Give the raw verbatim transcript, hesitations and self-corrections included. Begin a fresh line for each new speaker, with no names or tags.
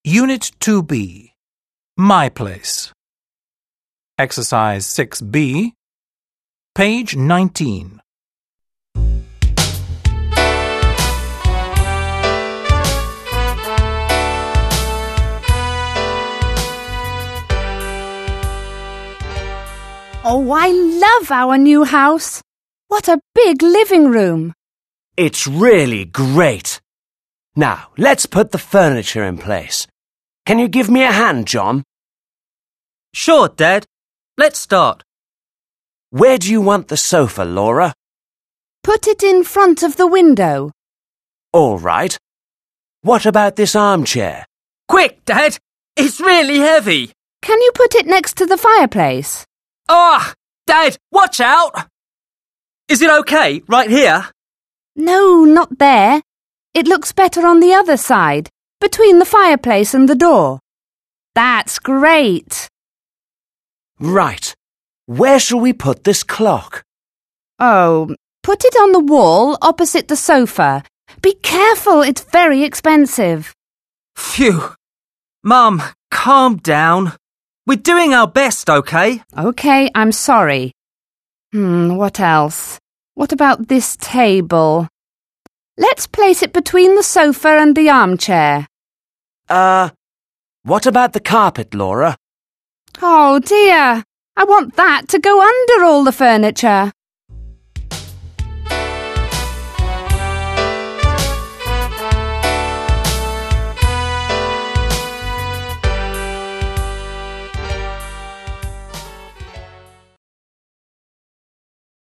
Unit two B, My Place. Exercise six B, page nineteen.
Oh, I love our new house. What a big living room.
It's really great. Now, let's put the furniture in place. Can you give me a hand, John?
Sure, Dad. Let's start.
Where do you want the sofa, Laura?
Put it in front of the window.
All right. What about this armchair?
Quick, Dad! It's really heavy!
Can you put it next to the fireplace?
Ah! Dad, watch out! Is it okay, right here?
No, not there. It looks better on the other side, between the fireplace and the door. That's great.
Right. Where shall we put this clock?
Oh, put it on the wall opposite the sofa. Be careful, it's very expensive.
Phew. Mum, calm down. We're doing our best, okay?
Okay, I'm sorry. Hmm, what else? What about this table? Let's place it between the sofa and the armchair.
Uh, what about the carpet, Laura?
Oh dear, I want that to go under all the furniture.